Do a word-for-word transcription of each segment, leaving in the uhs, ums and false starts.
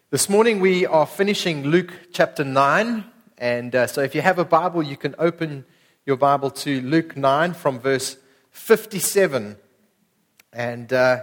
This morning we are finishing Luke chapter nine, and uh, so if you have a Bible, you can open your Bible to Luke nine from verse fifty-seven. And uh,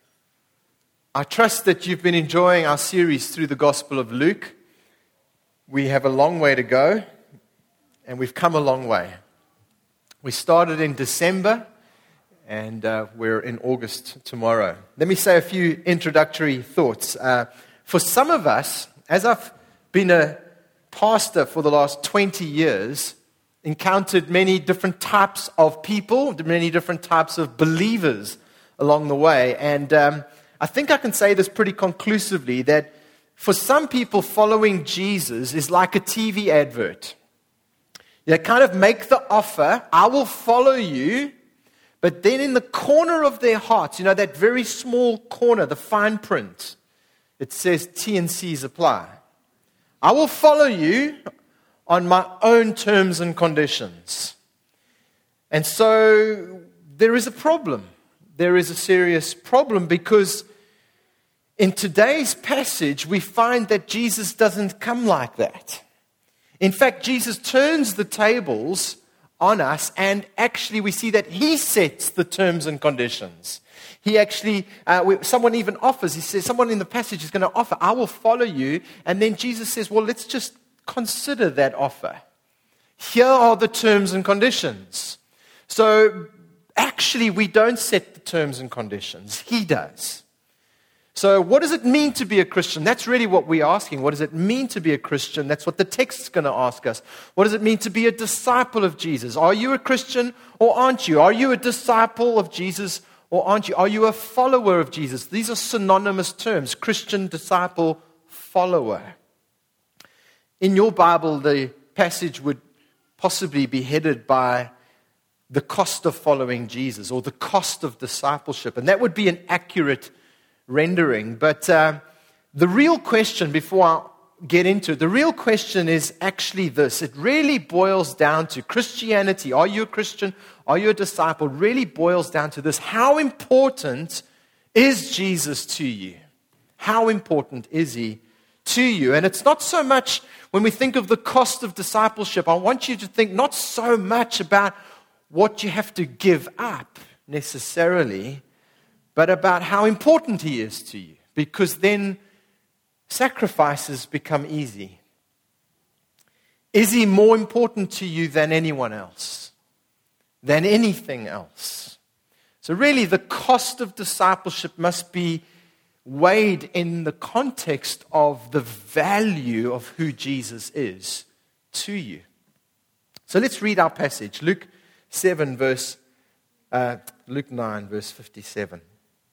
I trust that you've been enjoying our series through the Gospel of Luke. We have a long way to go, and we've come a long way. We started in December, and uh, we're in August tomorrow. Let me say a few introductory thoughts. Uh, For some of us, as I've been a pastor for the last twenty years, encountered many different types of people, many different types of believers along the way. And um, I think I can say this pretty conclusively, that for some people, following Jesus is like a T V advert. They kind of make the offer, I will follow you, but then in the corner of their hearts, you know, that very small corner, the fine print, it says T and C's apply. I will follow you on my own terms and conditions. And so there is a problem. There is a serious problem because in today's passage we find that Jesus doesn't come like that. In fact, Jesus turns the tables on us, and actually we see that he sets the terms and conditions. He actually, uh, someone even offers, he says, someone in the passage is going to offer, I will follow you. And then Jesus says, well, let's just consider that offer. Here are the terms and conditions. So actually, we don't set the terms and conditions. He does. So what does it mean to be a Christian? That's really what we're asking. What does it mean to be a Christian? That's what the text's going to ask us. What does it mean to be a disciple of Jesus? Are you a Christian or aren't you? Are you a disciple of Jesus or aren't you? Are you a follower of Jesus? These are synonymous terms: Christian, disciple, follower. In your Bible, the passage would possibly be headed by the cost of following Jesus or the cost of discipleship. And that would be an accurate rendering. But uh, the real question, before I get into it, the real question is actually this. It really boils down to Christianity. Are you a Christian? Are you a disciple? Really boils down to this. How important is Jesus to you? How important is he to you? And it's not so much, when we think of the cost of discipleship, I want you to think not so much about what you have to give up necessarily, but about how important he is to you. Because then sacrifices become easy. Is he more important to you than anyone else? Than anything else? So really, the cost of discipleship must be weighed in the context of the value of who Jesus is to you. So let's read our passage. Luke seven, verse uh, Luke nine, verse fifty-seven.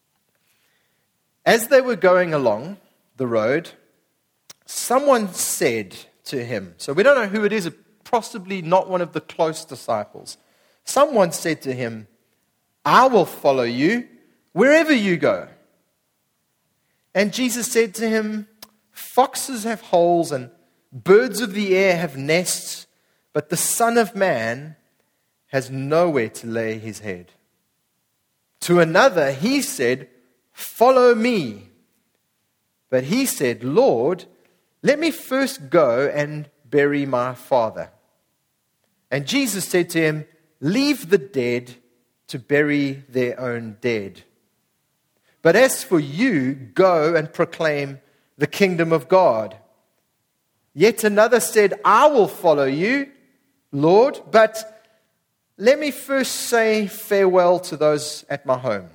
As they were going along the road, someone said to him, so we don't know who it is, possibly not one of the close disciples. Someone said to him, I will follow you wherever you go. And Jesus said to him, foxes have holes and birds of the air have nests, but the Son of Man has nowhere to lay his head. To another he said, follow me. But he said, Lord, let me first go and bury my father. And Jesus said to him, leave the dead to bury their own dead. But as for you, go and proclaim the kingdom of God. Yet another said, I will follow you, Lord, but let me first say farewell to those at my home.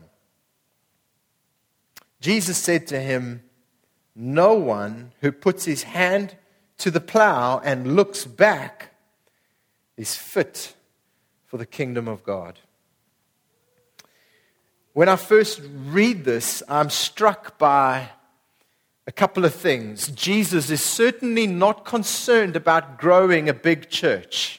Jesus said to him, no one who puts his hand to the plow and looks back is fit for the kingdom of God. When I first read this, I'm struck by a couple of things. Jesus is certainly not concerned about growing a big church.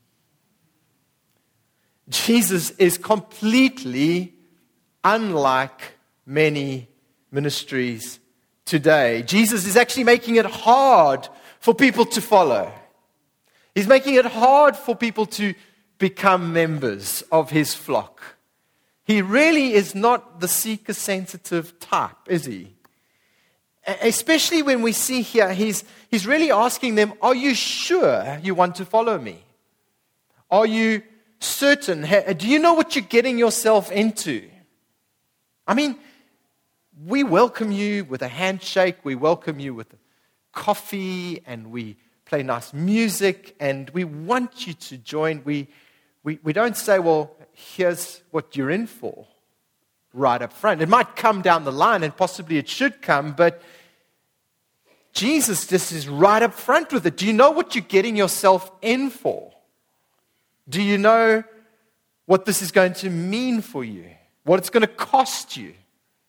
Jesus is completely unlike many ministries today. Jesus is actually making it hard for people to follow. He's making it hard for people to become members of his flock. He really is not the seeker-sensitive type, is he? Especially when we see here, he's, he's really asking them, are you sure you want to follow me? Are you certain? Do you know what you're getting yourself into? I mean, we welcome you with a handshake, we welcome you with coffee, and we play nice music, and we want you to join. We, we, we don't say, well, here's what you're in for, right up front. It might come down the line, and possibly it should come, but Jesus just is right up front with it. Do you know what you're getting yourself in for? Do you know what this is going to mean for you? What it's going to cost you?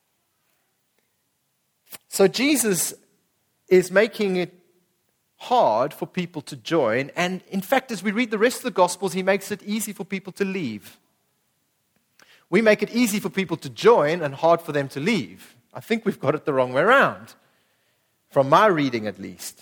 So Jesus is making it hard for people to join. And in fact, as we read the rest of the Gospels, he makes it easy for people to leave. We make it easy for people to join and hard for them to leave. I think we've got it the wrong way around, from my reading at least.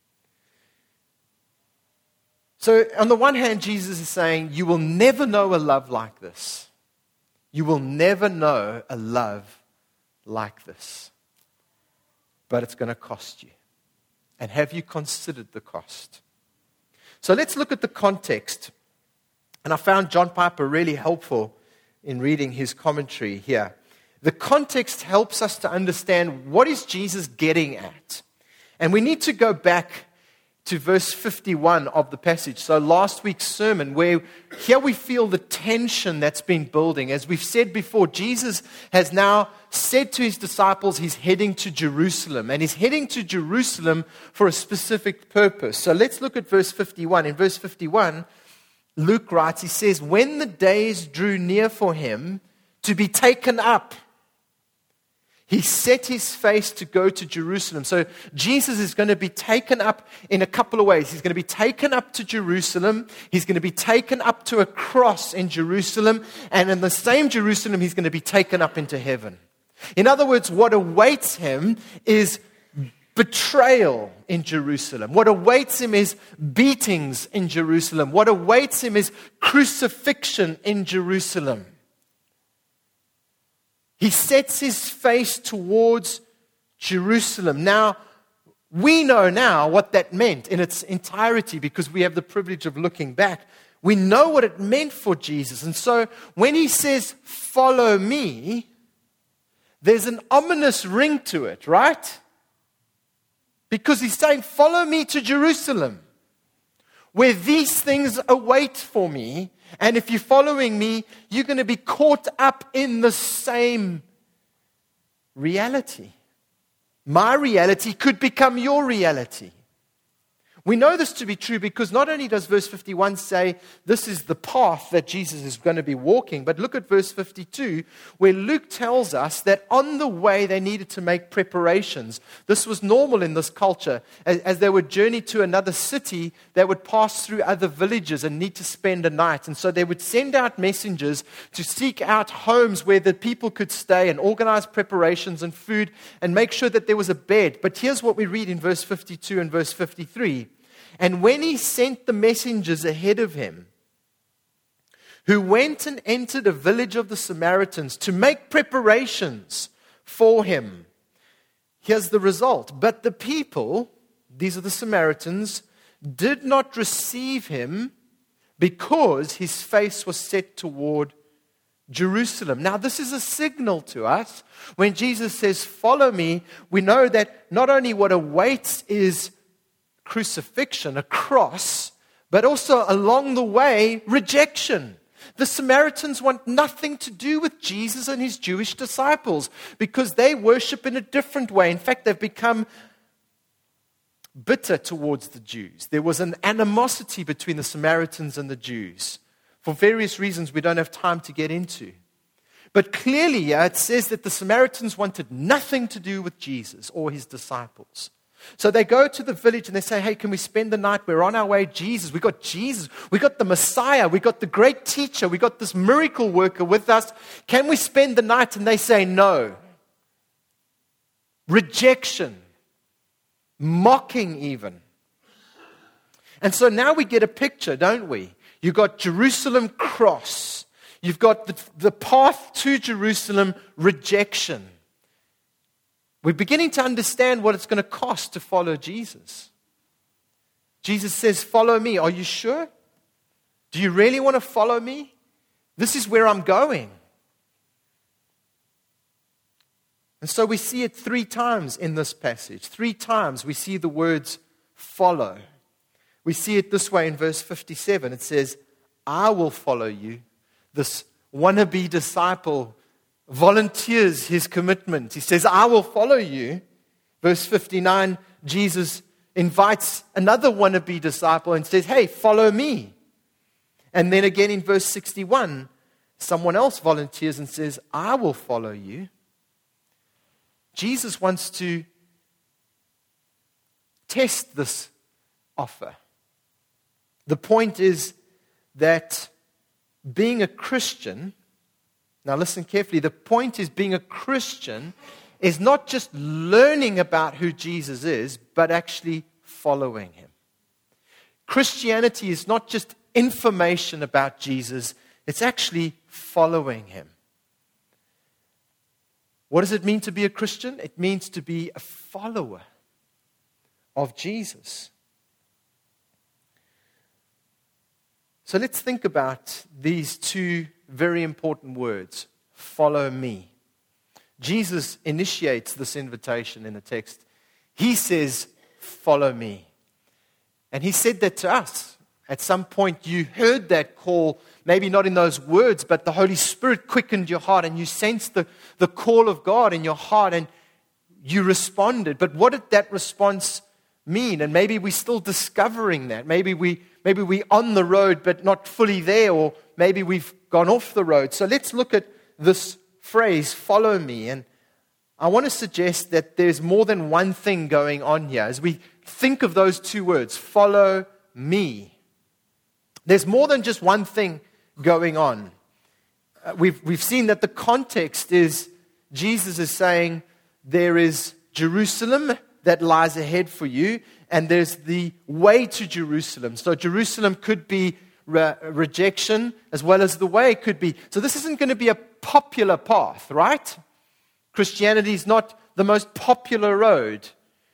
So on the one hand, Jesus is saying, you will never know a love like this. You will never know a love like this. But it's going to cost you. And have you considered the cost? So let's look at the context. And I found John Piper really helpful in reading his commentary here. The context helps us to understand what is Jesus getting at. And we need to go back to verse fifty-one of the passage. So last week's sermon, where here we feel the tension that's been building. As we've said before, Jesus has now said to his disciples he's heading to Jerusalem. And he's heading to Jerusalem for a specific purpose. So let's look at verse fifty-one. In verse fifty-one, Luke writes, he says, when the days drew near for him to be taken up, he set his face to go to Jerusalem. So Jesus is going to be taken up in a couple of ways. He's going to be taken up to Jerusalem. He's going to be taken up to a cross in Jerusalem. And in the same Jerusalem, he's going to be taken up into heaven. In other words, what awaits him is betrayal in Jerusalem. What awaits him is beatings in Jerusalem. What awaits him is crucifixion in Jerusalem. He sets his face towards Jerusalem. Now, we know now what that meant in its entirety because we have the privilege of looking back. We know what it meant for Jesus. And so when he says, follow me, there's an ominous ring to it, right? Because he's saying, follow me to Jerusalem, where these things await for me. And if you're following me, you're going to be caught up in the same reality. My reality could become your reality. We know this to be true because not only does verse fifty-one say this is the path that Jesus is going to be walking, but look at verse fifty-two where Luke tells us that on the way they needed to make preparations. This was normal in this culture. As, as they would journey to another city, they would pass through other villages and need to spend a night. And so they would send out messengers to seek out homes where the people could stay and organize preparations and food and make sure that there was a bed. But here's what we read in verse fifty-two and verse fifty-three. And when he sent the messengers ahead of him, who went and entered a village of the Samaritans to make preparations for him, here's the result. But the people, these are the Samaritans, did not receive him because his face was set toward Jerusalem. Now, this is a signal to us. When Jesus says, follow me, we know that not only what awaits is crucifixion, a cross, but also along the way, rejection. The Samaritans want nothing to do with Jesus and his Jewish disciples because they worship in a different way. In fact, they've become bitter towards the Jews. There was an animosity between the Samaritans and the Jews for various reasons we don't have time to get into. But clearly, yeah, it says that the Samaritans wanted nothing to do with Jesus or his disciples. So they go to the village and they say, hey, can we spend the night? We're on our way, Jesus. We got Jesus. We got the Messiah. We got the great teacher. We got this miracle worker with us. Can we spend the night? And they say no. Rejection. Mocking even. And so now we get a picture, don't we? You've got Jerusalem cross. You've got the, the path to Jerusalem rejection. we're beginning to understand what it's going to cost to follow Jesus. Jesus says, follow me. Are you sure? Do you really want to follow me? This is where I'm going. And so we see it three times in this passage. Three times we see the words follow. We see it this way in verse fifty-seven. It says, I will follow you. This wannabe disciple volunteers his commitment. He says, I will follow you. Verse fifty-nine, Jesus invites another wannabe disciple and says, hey, follow me. And then again in verse sixty-one, someone else volunteers and says, I will follow you. Jesus wants to test this offer. The point is that being a Christian, now listen carefully, the point is being a Christian is not just learning about who Jesus is, but actually following him. Christianity is not just information about Jesus, it's actually following him. What does it mean to be a Christian? It means to be a follower of Jesus. So let's think about these two very important words, follow me. Jesus initiates this invitation in the text. He says, follow me. And he said that to us. At some point you heard that call, maybe not in those words, but the Holy Spirit quickened your heart and you sensed the, the call of God in your heart and you responded. But what did that response mean? And maybe we're still discovering that. Maybe we maybe we're on the road but not fully there, or maybe we've gone off the road. So let's look at this phrase, follow me. And I want to suggest that there's more than one thing going on here. As we think of those two words, follow me, there's more than just one thing going on. Uh, we've, we've seen that the context is Jesus is saying there is Jerusalem that lies ahead for you, and there's the way to Jerusalem. So Jerusalem could be re- rejection as well as the way could be. So this isn't going to be a popular path, right? Christianity is not the most popular road.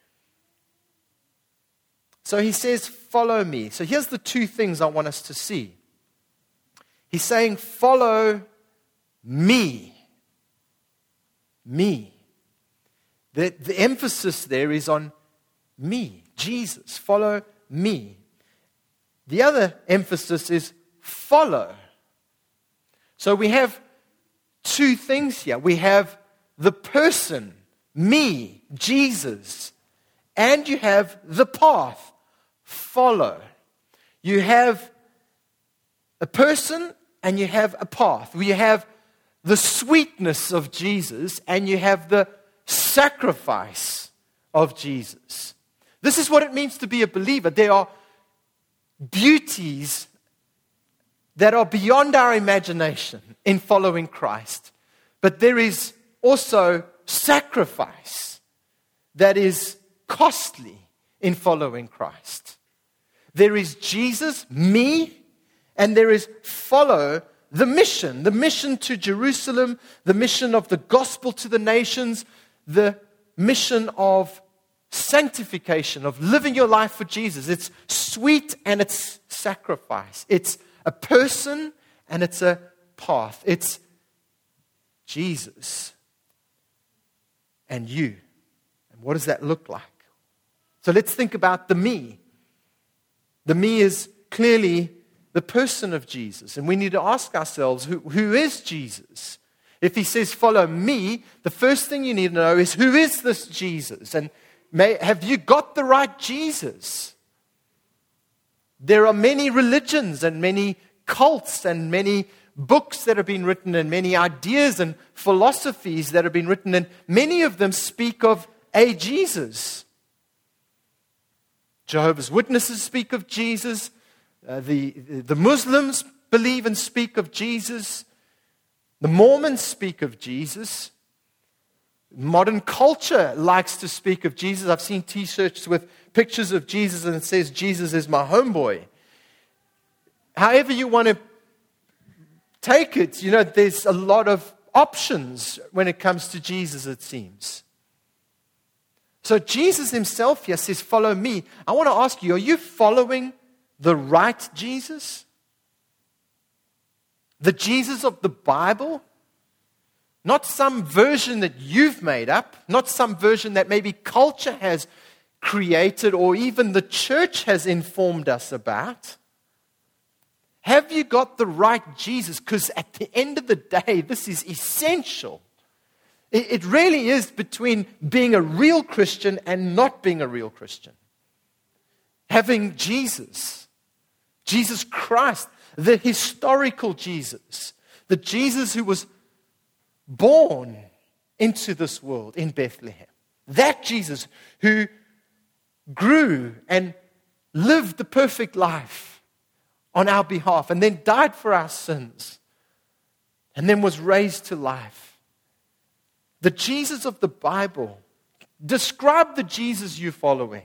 So he says, follow me. So here's the two things I want us to see. He's saying, follow me. Me. The, the emphasis there is on me, Jesus. Follow me. The other emphasis is follow. So we have two things here. We have the person, me, Jesus, and you have the path, follow. You have a person and you have a path. You have the sweetness of Jesus and you have the sacrifice of Jesus. This is what it means to be a believer. There are beauties that are beyond our imagination in following Christ. But there is also sacrifice that is costly in following Christ. There is Jesus, me, and there is follow the mission. The mission to Jerusalem, the mission of the gospel to the nations, the mission of sanctification, of living your life for Jesus. It's sweet and it's sacrifice. It's a person and it's a path. It's Jesus and you. And what does that look like? So let's think about the me. The me is clearly the person of Jesus. And we need to ask ourselves, who, who is Jesus? If he says, follow me, the first thing you need to know is, who is this Jesus? And may, have you got the right Jesus? There are many religions and many cults and many books that have been written and many ideas and philosophies that have been written, and many of them speak of a Jesus. Jehovah's Witnesses speak of Jesus. Uh, the, the Muslims believe and speak of Jesus. The Mormons speak of Jesus. Modern culture likes to speak of Jesus. I've seen t-shirts with pictures of Jesus and it says, Jesus is my homeboy. However you want to take it, you know, there's a lot of options when it comes to Jesus, it seems. So Jesus himself here says, follow me. I want to ask you, are you following the right Jesus? The Jesus of the Bible? Not some version that you've made up, not some version that maybe culture has created or even the church has informed us about. Have you got the right Jesus? Because at the end of the day, this is essential. It really is between being a real Christian and not being a real Christian. Having Jesus, Jesus Christ, the historical Jesus, the Jesus who was born into this world in Bethlehem. That Jesus who grew and lived the perfect life on our behalf and then died for our sins and then was raised to life. The Jesus of the Bible. Describe the Jesus you're following.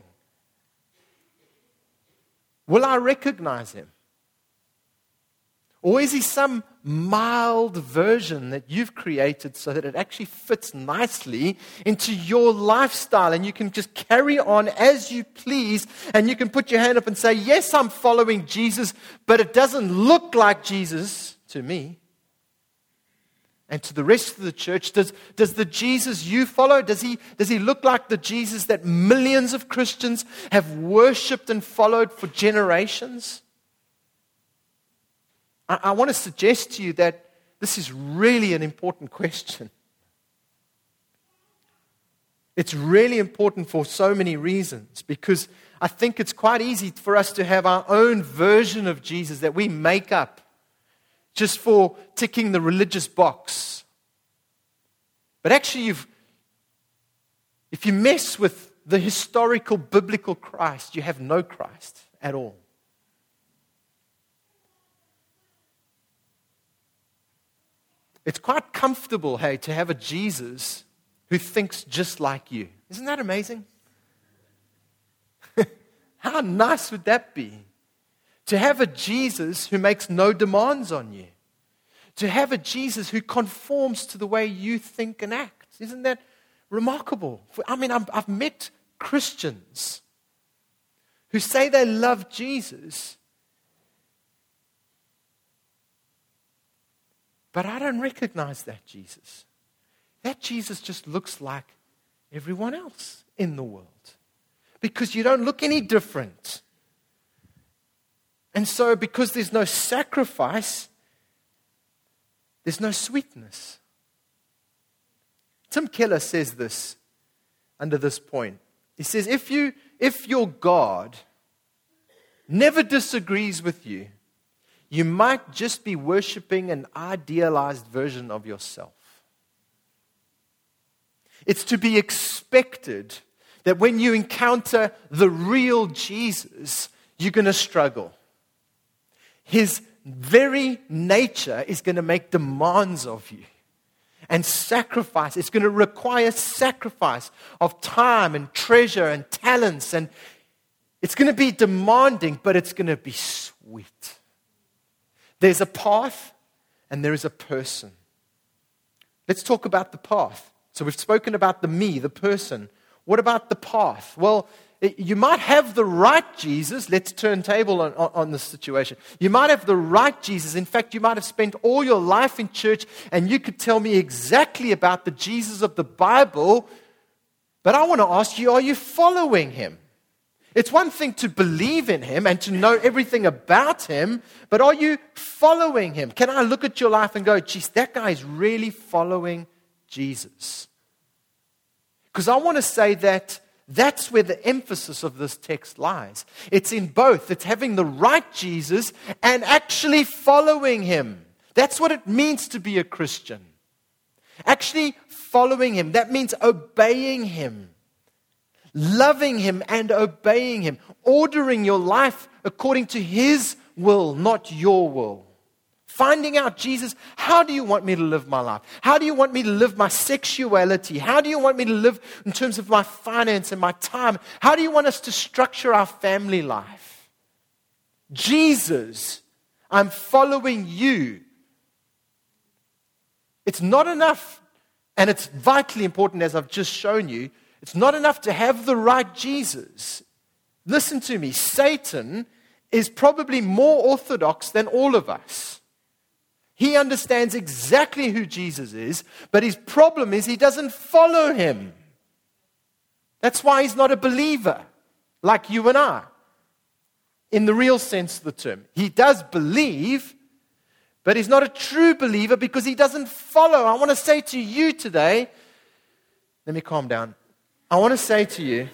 Will I recognize him? Or is he some mild version that you've created so that it actually fits nicely into your lifestyle and you can just carry on as you please and you can put your hand up and say, yes, I'm following Jesus, but it doesn't look like Jesus to me. And to the rest of the church, does, does the Jesus you follow, does he, does he look like the Jesus that millions of Christians have worshipped and followed for generations? I, I want to suggest to you that this is really an important question. It's really important for so many reasons, because I think it's quite easy for us to have our own version of Jesus that we make up just for ticking the religious box. But actually, you've, if you mess with the historical biblical Christ, you have no Christ at all. It's quite comfortable, hey, to have a Jesus who thinks just like you. Isn't that amazing? How nice would that be? To have a Jesus who makes no demands on you. To have a Jesus who conforms to the way you think and act. Isn't that remarkable? I mean, I'm, I've met Christians who say they love Jesus, but I don't recognize that Jesus. That Jesus just looks like everyone else in the world, because you don't look any different. And so, because there's no sacrifice, there's no sweetness. Tim Keller says this under this point. He says, if you, if your God never disagrees with you, you might just be worshiping an idealized version of yourself. It's to be expected that when you encounter the real Jesus, you're going to struggle. His very nature is going to make demands of you and sacrifice. It's going to require sacrifice of time and treasure and talents. And it's going to be demanding, but it's going to be sweet. There's a path and there is a person. Let's talk about the path. So we've spoken about the me, the person. What about the path? Well, you might have the right Jesus. Let's turn table on, on, on this situation. You might have the right Jesus. In fact, you might have spent all your life in church and you could tell me exactly about the Jesus of the Bible. But I want to ask you, are you following him? It's one thing to believe in him and to know everything about him, but are you following him? Can I look at your life and go, geez, that guy is really following Jesus? Because I want to say that that's where the emphasis of this text lies. It's in both. It's having the right Jesus and actually following him. That's what it means to be a Christian. Actually following him. That means obeying him. Loving him and obeying him. Ordering your life according to his will, not your will. Finding out, Jesus, how do you want me to live my life? How do you want me to live my sexuality? How do you want me to live in terms of my finance and my time? How do you want us to structure our family life? Jesus, I'm following you. It's not enough, and it's vitally important, as I've just shown you, It's not enough to have the right Jesus. Listen to me. Satan is probably more orthodox than all of us. He understands exactly who Jesus is, but his problem is he doesn't follow him. That's why he's not a believer like you and I, in the real sense of the term. He does believe, but he's not a true believer because he doesn't follow. I want to say to you today, let me calm down. I want to say to you,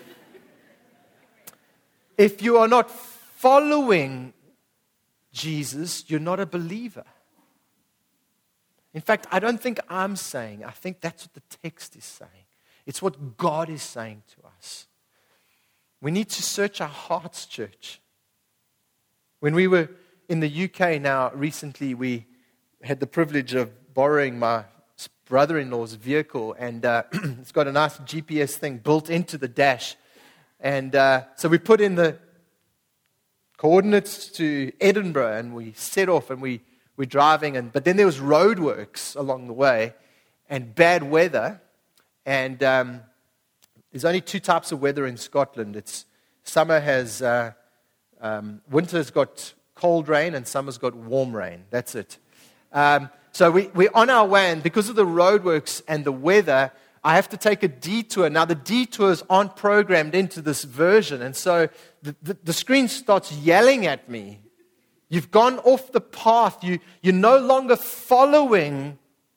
if you are not following Jesus, you're not a believer. In fact, I don't think I'm saying, I think that's what the text is saying. It's what God is saying to us. We need to search our hearts, church. When we were in the U K now, recently, we had the privilege of borrowing my brother-in-law's vehicle, and uh, it's got a nice G P S thing built into the dash. And uh, so we put in the coordinates to Edinburgh, and we set off, and we, we're driving. And but then there was roadworks along the way, and bad weather. And um, there's only two types of weather in Scotland. It's summer has, uh, um, winter's got cold rain, and summer's got warm rain. That's it. Um, so we, we're on our way, and because of the roadworks and the weather, I have to take a detour. Now, the detours aren't programmed into this version, and so the, the, the screen starts yelling at me. You've gone off the path. You, you're no longer following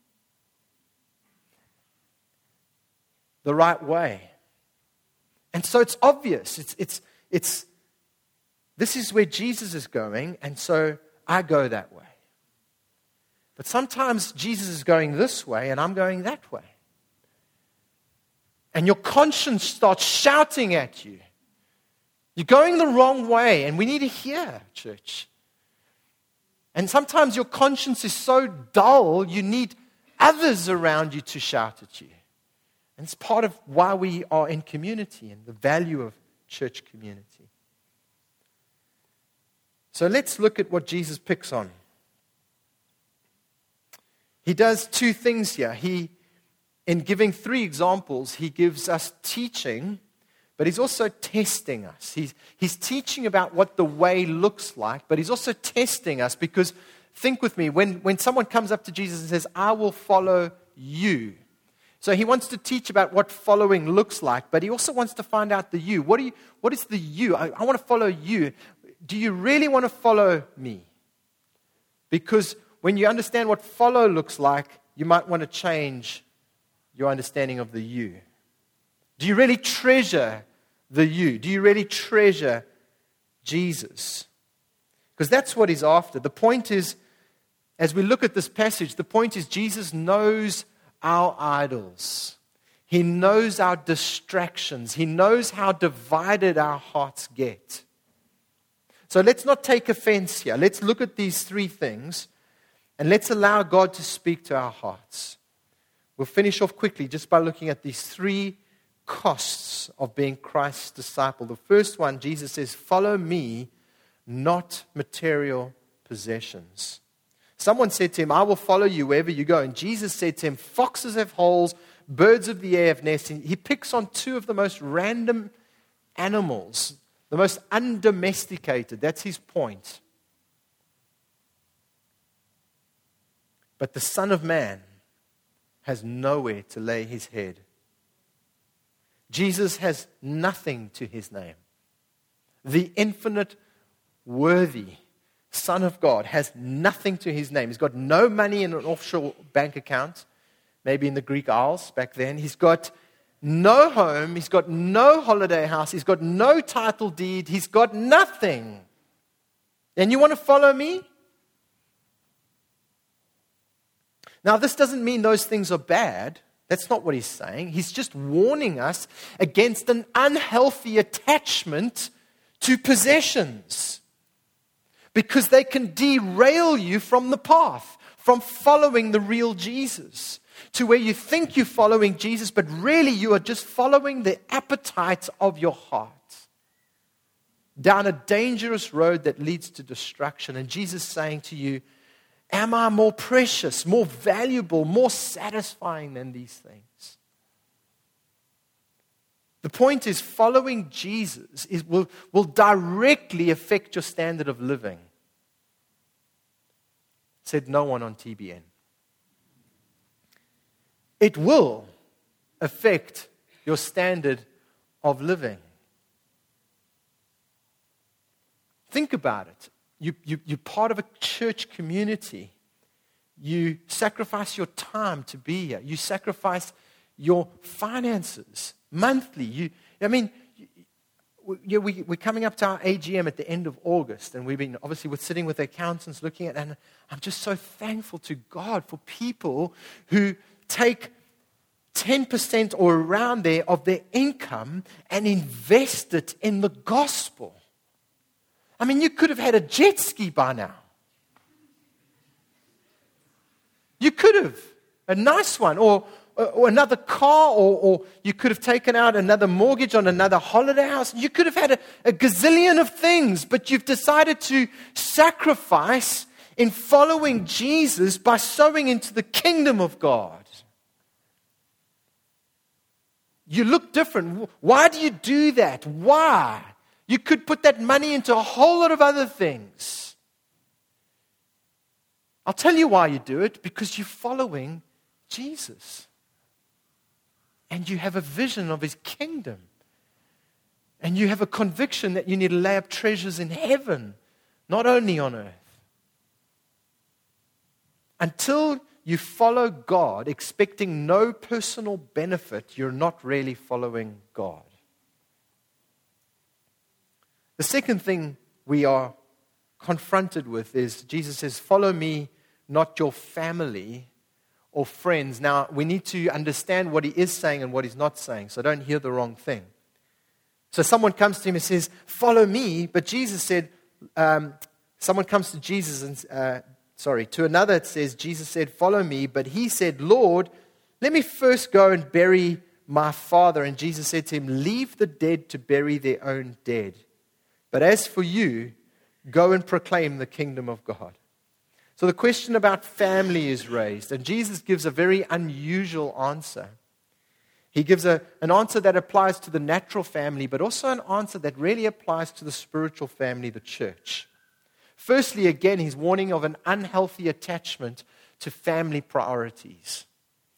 the right way. And so it's obvious. It's, it's, it's, this is where Jesus is going, and so I go that way. But sometimes Jesus is going this way, and I'm going that way. And your conscience starts shouting at you. You're going the wrong way, and we need to hear, church. And sometimes your conscience is so dull, you need others around you to shout at you. And it's part of why we are in community and the value of church community. So let's look at what Jesus picks on. He does two things here. He, in giving three examples, he gives us teaching, but he's also testing us. He's, he's teaching about what the way looks like, but he's also testing us because, think with me, when, when someone comes up to Jesus and says, I will follow you. So he wants to teach about what following looks like, but he also wants to find out the you. What, do you, what is the you? I, I want to follow you. Do you really want to follow me? Because when you understand what follow looks like, you might want to change your understanding of the you. Do you really treasure the you? Do you really treasure Jesus? Because that's what he's after. The point is, as we look at this passage, the point is Jesus knows our idols. He knows our distractions. He knows how divided our hearts get. So let's not take offense here. Let's look at these three things and let's allow God to speak to our hearts. We'll finish off quickly just by looking at these three costs of being Christ's disciple. The first one, Jesus says, follow me, not material possessions. Someone said to him, I will follow you wherever you go. And Jesus said to him, foxes have holes, birds of the air have nests. He picks on two of the most random animals, the most undomesticated. That's his point. But the Son of Man has nowhere to lay his head. Jesus has nothing to his name. The infinite, worthy Son of God has nothing to his name. He's got no money in an offshore bank account, maybe in the Greek Isles back then. He's got no home. He's got no holiday house. He's got no title deed. He's got nothing. And you want to follow me? Now, this doesn't mean those things are bad. That's not what he's saying. He's just warning us against an unhealthy attachment to possessions, because they can derail you from the path, from following the real Jesus, to where you think you're following Jesus, but really you are just following the appetites of your heart down a dangerous road that leads to destruction. And Jesus is saying to you, am I more precious, more valuable, more satisfying than these things? The point is, following Jesus is, will, will directly affect your standard of living. Said no one on T B N. It will affect your standard of living. Think about it. You, you, you're part of a church community. You sacrifice your time to be here. You sacrifice your finances monthly. You, I mean, you, we, we're coming up to our A G M at the end of August, and we've been obviously we're sitting with the accountants looking at, and I'm just so thankful to God for people who take ten percent or around there of their income and invest it in the gospel. I mean, you could have had a jet ski by now. You could have. A nice one. Or, or another car. Or, or you could have taken out another mortgage on another holiday house. You could have had a, a gazillion of things. But you've decided to sacrifice in following Jesus by sowing into the kingdom of God. You look different. Why do you do that? Why? You could put that money into a whole lot of other things. I'll tell you why you do it. Because you're following Jesus. And you have a vision of His kingdom. And you have a conviction that you need to lay up treasures in heaven, not only on earth. Until you follow God expecting no personal benefit, you're not really following God. The second thing we are confronted with is Jesus says, follow me, not your family or friends. Now, we need to understand what He is saying and what He's not saying, so don't hear the wrong thing. So someone comes to Him and says, follow me, but Jesus said, um, someone comes to Jesus and, uh, sorry, to another it says, Jesus said, follow me, but he said, Lord, let me first go and bury my father. And Jesus said to him, leave the dead to bury their own dead. But as for you, go and proclaim the kingdom of God. So the question about family is raised, and Jesus gives a very unusual answer. He gives a, an answer that applies to the natural family, but also an answer that really applies to the spiritual family, the church. Firstly, again, he's warning of an unhealthy attachment to family priorities.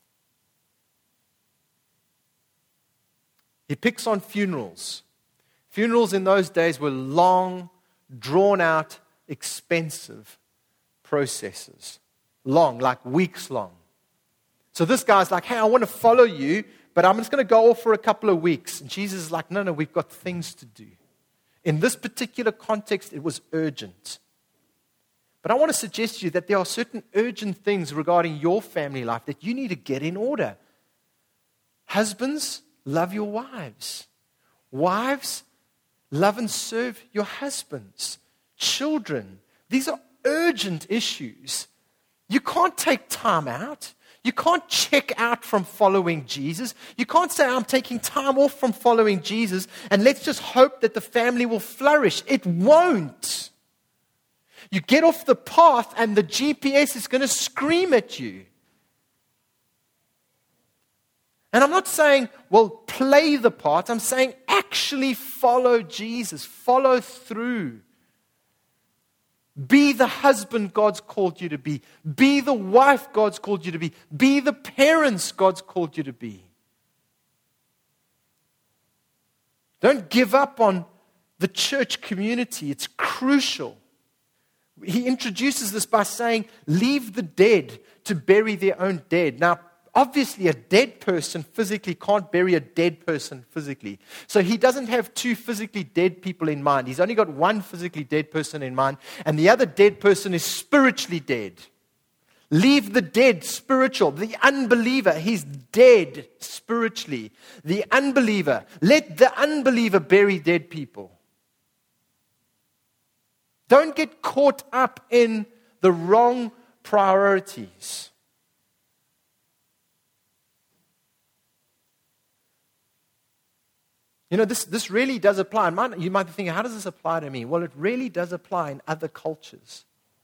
He picks on funerals. Funerals in those days were long, drawn-out, expensive processes. Long, like weeks long. So this guy's like, hey, I want to follow you, but I'm just going to go off for a couple of weeks. And Jesus is like, no, no, we've got things to do. In this particular context, it was urgent. But I want to suggest to you that there are certain urgent things regarding your family life that you need to get in order. Husbands, love your wives. Wives, love and serve your husbands. Children, these are urgent issues. You can't take time out. You can't check out from following Jesus. You can't say, I'm taking time off from following Jesus and let's just hope that the family will flourish. It won't. You get off the path and the G P S is going to scream at you. And I'm not saying, well, play the part. I'm saying actually follow Jesus. Follow through. Be the husband God's called you to be. Be the wife God's called you to be. Be the parents God's called you to be. Don't give up on the church community. It's crucial. He introduces this by saying, leave the dead to bury their own dead. Now, obviously, a dead person physically can't bury a dead person physically. So he doesn't have two physically dead people in mind. He's only got one physically dead person in mind, and the other dead person is spiritually dead. Leave the dead spiritual. The unbeliever, he's dead spiritually. The unbeliever, let the unbeliever bury dead people. Don't get caught up in the wrong priorities. You know, this, this really does apply. You might be thinking, how does this apply to me? Well, it really does apply in other cultures.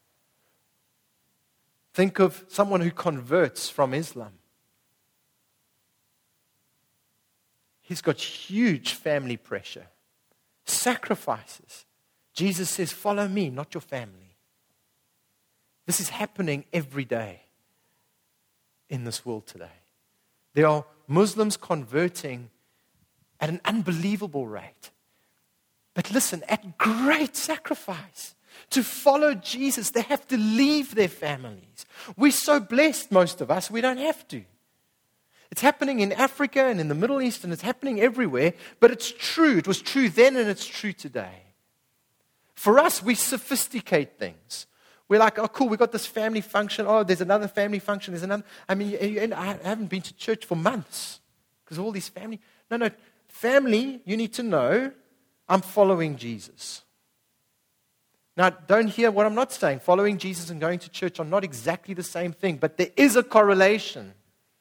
Think of someone who converts from Islam. he's got huge family pressure, sacrifices. Jesus says, follow me, not your family. This is happening every day in this world today. There are Muslims converting at an unbelievable rate. But listen, at great sacrifice. To follow Jesus, they have to leave their families. We're so blessed, most of us, we don't have to. It's happening in Africa and in the Middle East, and it's happening everywhere, but it's true. It was true then, and it's true today. For us, we sophisticate things. We're like, oh, cool, we got this family function. Oh, there's another family function. There's another. I mean, I haven't been to church for months because of all these family. No, no, family, you need to know, I'm following Jesus. Now, don't hear what I'm not saying. Following Jesus and going to church are not exactly the same thing, but there is a correlation.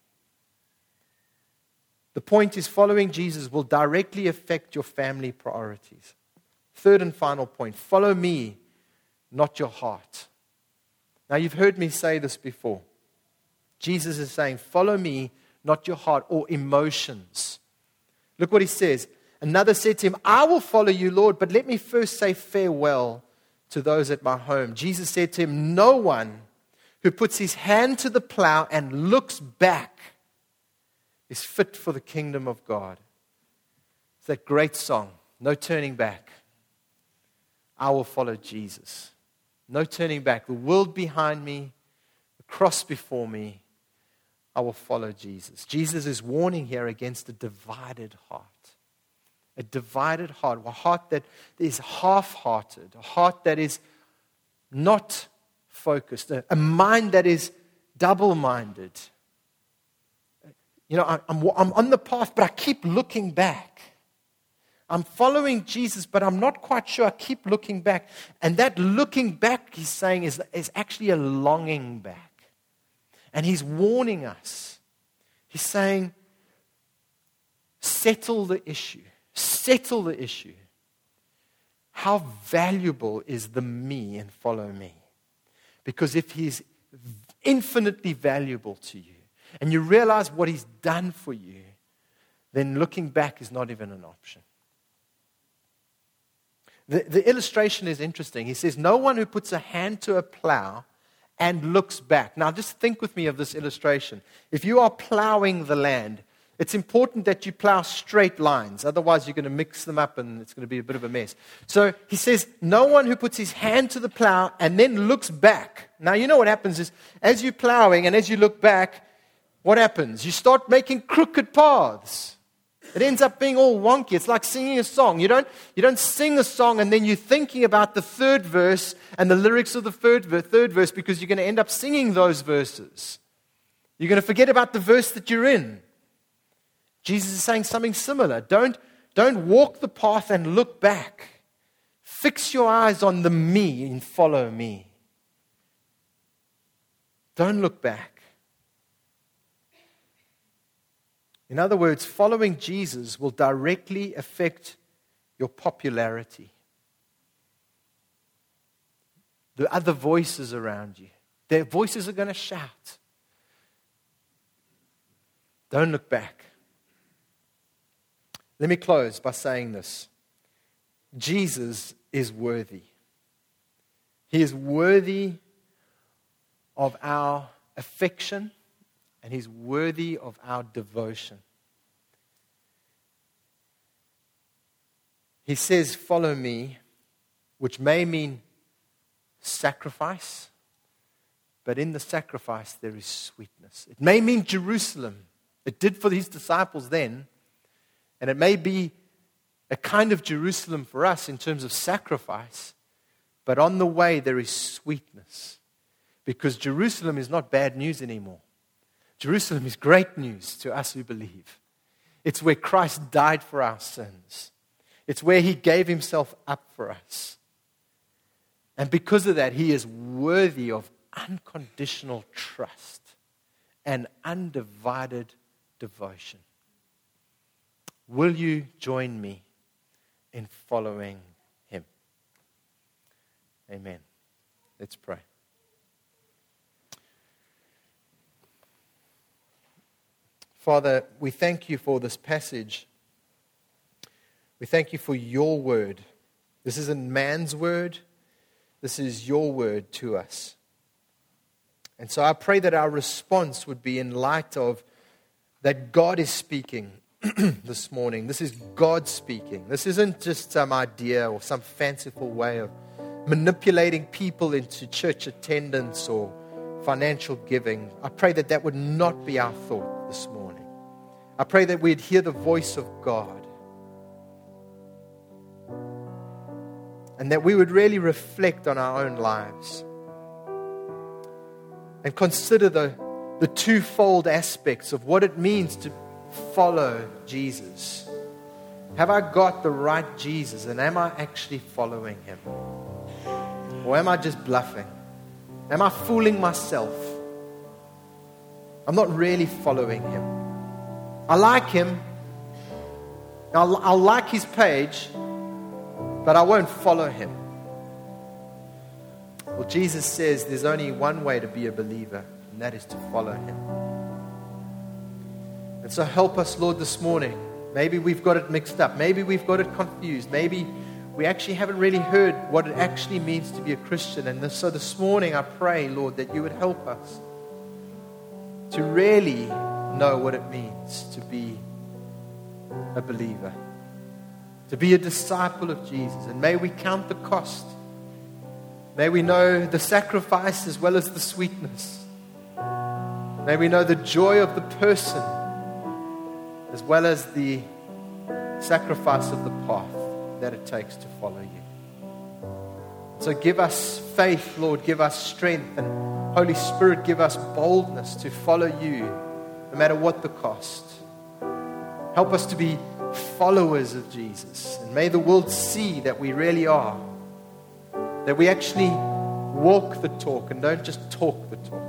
The point is, following Jesus will directly affect your family priorities. Third and final point, follow me, not your heart. Now, you've heard me say this before. Jesus is saying, follow me, not your heart or emotions. Look what he says. Another said to him, I will follow you, Lord, but let me first say farewell to those at my home. Jesus said to him, no one who puts his hand to the plow and looks back is fit for the kingdom of God. It's that great song, No Turning Back. I will follow Jesus. No turning back. The world behind me, the cross before me, I will follow Jesus. Jesus is warning here against a divided heart. A divided heart, a heart that is half-hearted, a heart that is not focused, a, a mind that is double-minded. You know, I, I'm, I'm on the path, but I keep looking back. I'm following Jesus, but I'm not quite sure. I keep looking back. And that looking back, he's saying, is, is actually a longing back. And he's warning us. He's saying, settle the issue. Settle the issue. How valuable is the me and follow me? Because if he's infinitely valuable to you, and you realize what he's done for you, then looking back is not even an option. The, the illustration is interesting. He says, no one who puts a hand to a plow and looks back. Now, just think with me of this illustration. If you are plowing the land, it's important that you plow straight lines. Otherwise, you're going to mix them up and it's going to be a bit of a mess. So he says, no one who puts his hand to the plow and then looks back. Now, you know what happens is, as you're plowing and as you look back, what happens? You start making crooked paths. It ends up being all wonky. It's like singing a song. You don't, you don't sing a song and then you're thinking about the third verse and the lyrics of the third, third verse because you're going to end up singing those verses. You're going to forget about the verse that you're in. Jesus is saying something similar. Don't, don't walk the path and look back. Fix your eyes on the me and follow me. Don't look back. In other words, following Jesus will directly affect your popularity. The other voices around you, their voices are going to shout. Don't look back. Let me close by saying this. Jesus is worthy. He is worthy of our affection. And he's worthy of our devotion. He says, follow me, which may mean sacrifice, but in the sacrifice there is sweetness. It may mean Jerusalem. It did for his disciples then. And it may be a kind of Jerusalem for us in terms of sacrifice, but on the way there is sweetness. Because Jerusalem is not bad news anymore. Jerusalem is great news to us who believe. It's where Christ died for our sins. It's where he gave himself up for us. And because of that, he is worthy of unconditional trust and undivided devotion. Will you join me in following him? Amen. Let's pray. Father, we thank you for this passage We thank you for your word. This isn't man's word. This is your word to us. And so I pray that our response would be in light of that God is speaking this morning. This is God speaking. This isn't just some idea or some fanciful way of manipulating people into church attendance or financial giving. I pray that that would not be our thought this morning. I pray that we'd hear the voice of God. And that we would really reflect on our own lives. And consider the, the twofold aspects of what it means to follow Jesus. Have I got the right Jesus, and am I actually following him? Or am I just bluffing? Am I fooling myself? I'm not really following him. I like him. I'll, I'll like his page, but I won't follow him. Well, Jesus says there's only one way to be a believer, and that is to follow him. And so help us, Lord, this morning. Maybe we've got it mixed up. Maybe we've got it confused. Maybe we actually haven't really heard what it actually means to be a Christian. And so this morning I pray, Lord, that you would help us to really know what it means to be a believer, to be a disciple of Jesus. And may we count the cost. May we know the sacrifice as well as the sweetness. May we know the joy of the person as well as the sacrifice of the path that it takes to follow you. So give us faith, Lord, give us strength, and Holy Spirit, give us boldness to follow you no matter what the cost. Help us to be followers of Jesus, and may the world see that we really are, that we actually walk the talk and don't just talk the talk.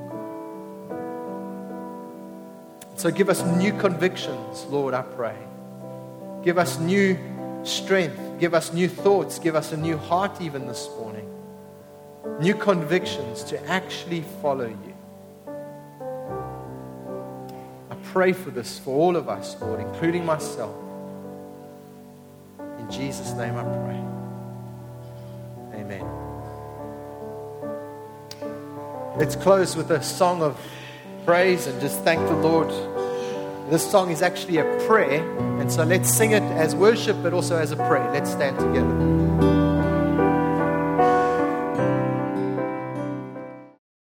So give us new convictions, Lord, I pray. Give us new strength. Give us new thoughts. Give us a new heart even this morning. New convictions to actually follow you. I pray for this for all of us, Lord, including myself. In Jesus' name I pray. Amen. Let's close with a song of praise and just thank the Lord. This song is actually a prayer, and so let's sing it as worship but also as a prayer. Let's stand together.